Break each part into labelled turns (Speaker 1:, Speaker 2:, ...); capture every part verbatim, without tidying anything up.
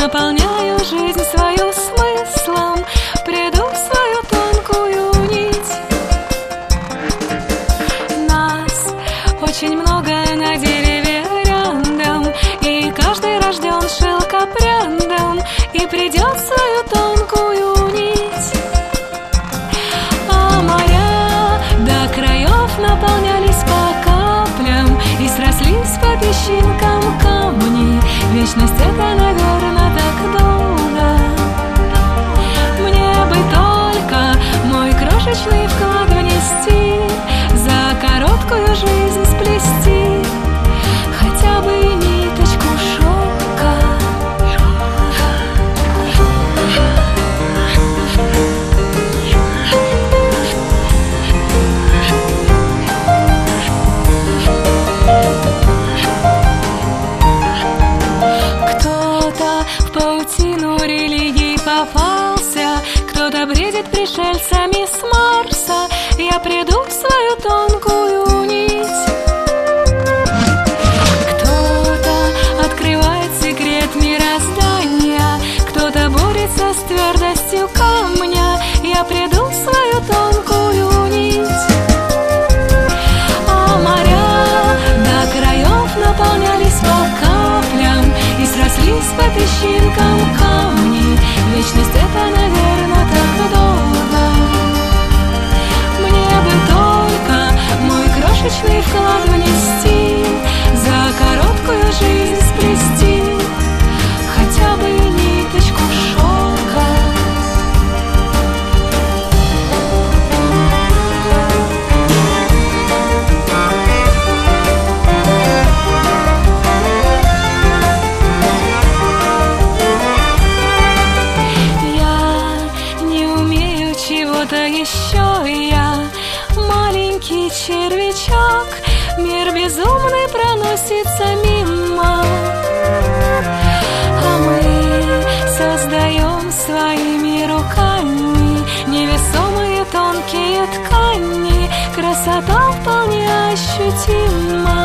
Speaker 1: наполняю жизнь свою смыслом, приду в свою тонкую нить. Нас очень много на дереве рядом, и каждый рожден шелкопрядом и придет в свою тонкую нить. А моря до краев наполнялись по каплям и срослись по песчинкам камни. Вечность — это, наверное, так долго. Мне бы только мой крошечный вклад внести, за короткую жизнь сплести хотя бы ниточку шелка. Кто-то в паутину религий попался, кто-то бредит пришельцами с Марса. Я приду в свою тонкую нить. Кто-то открывает секрет мироздания, кто-то борется с твердостью камня. Я приду в свою тонкую нить. А моря до краев наполнялись по каплям и срослись по песчинкам камни. Вечность — это, наверное, так долго. Мне бы только мой крошечный вклад внести, за короткую жизнь сплести хотя бы ниточку шелка. Еще я маленький червячок, мир безумный проносится мимо, а мы создаем своими руками невесомые тонкие ткани. Красота вполне ощутима.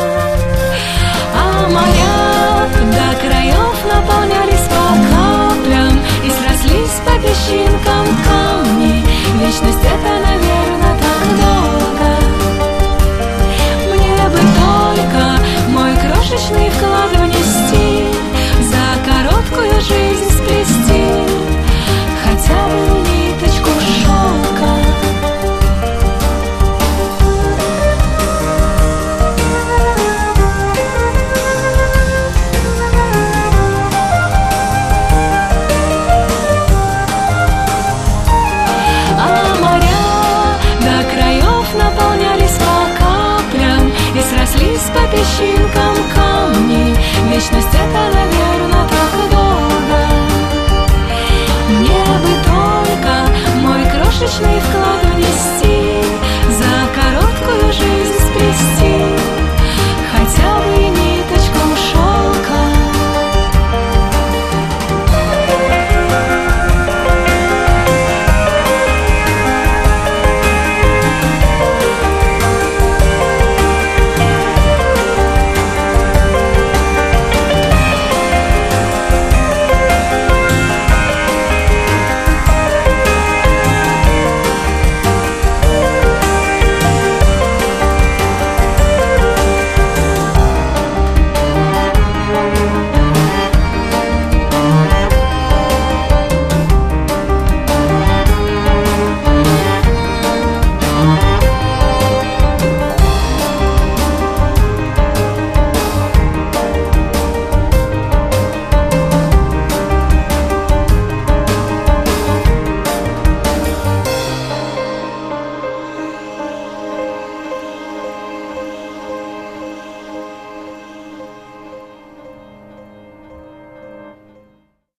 Speaker 1: А моря до краев наполнялись по каплям и срослись по песчинкам камни. Вечность — это, наверное, так долго. Мне бы только мой крошечный вклад внести, за короткую жизнь сплести хотя бы ниточку шелка. Наполнялись по каплям и срослись по песчинкам камни. Вечность